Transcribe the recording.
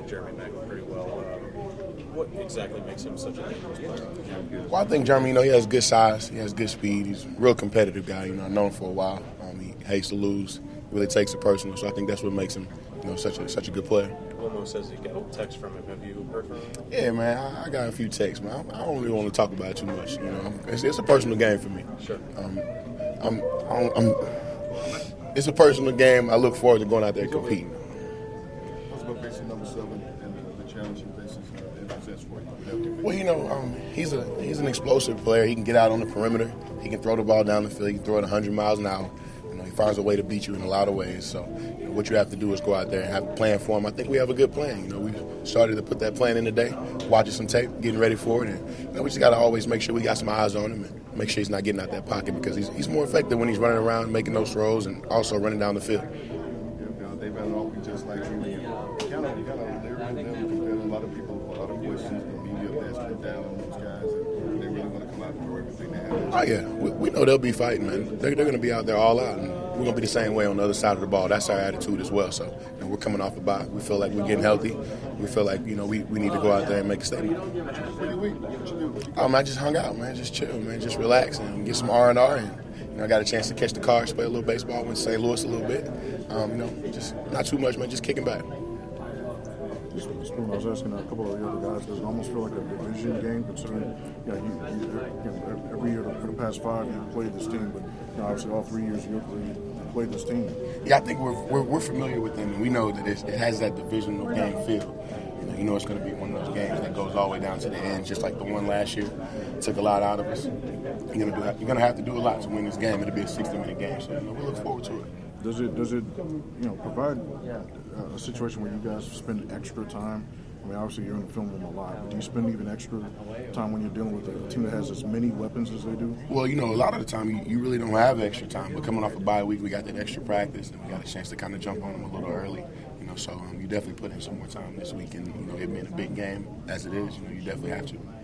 Jeremy Maclin pretty well. What exactly makes him such a dangerous player? Well, I think Jeremy, he has good size. He has good speed. He's a real competitive guy. I've known him for a while. He hates to lose. He really takes it personal. So I think that's what makes him, such a good player. Wilmo says he got a text from him. Have you heard from him? Yeah, man. I got a few texts, man. I don't really want to talk about it too much. It's a personal game for me. Sure. It's a personal game. I look forward to going out there and competing. What's about facing number 7 and the challenge he faces and presents for you? Well, he's an explosive player. He can get out on the perimeter. He can throw the ball down the field. He can throw it 100 miles an hour. He finds a way to beat you in a lot of ways. So what you have to do is go out there and have a plan for him. I think we have a good plan. We've started to put that plan in today, watching some tape, getting ready for it. And we just got to always make sure we got some eyes on him and make sure he's not getting out that pocket because he's more effective when he's running around, making those throws, and also running down the field. They've been all just like you. Kind of compared to a lot of people, a lot of questions. The media has put down on those guys, and they really want to come out and throw everything they have. Oh, yeah. We know they'll be fighting, man. They're going to be out there all out. And we're going to be the same way on the other side of the ball. That's our attitude as well. So we're coming off a bye. We feel like we're getting healthy. We feel like, we need to go out there and make a statement. I just hung out, man. Just chill, man. Just relax and get some R&R. And I got a chance to catch the cars, play a little baseball, went to St. Louis a little bit. Just not too much, man. Just kicking back. I was asking a couple of the other guys, does it almost feel like a division game considering every year for the past 5 you've played this team, but obviously all 3 years you've played this team? Yeah, I think we're familiar with them, and we know that it has that divisional game feel. It's going to be one of those games that goes all the way down to the end, just like the one last year. It took a lot out of us. You're going to have to do a lot to win this game. It'll be a 60-minute game, so we look forward to it. Does it provide a situation where you guys spend extra time? I mean, obviously you're in the film room a lot, but do you spend even extra time when you're dealing with a team that has as many weapons as they do? Well, a lot of the time you really don't have extra time, but coming off a bye week, we got that extra practice, and we got a chance to kind of jump on them a little early. So you definitely put in some more time this week, and it being a big game as it is, you definitely have to.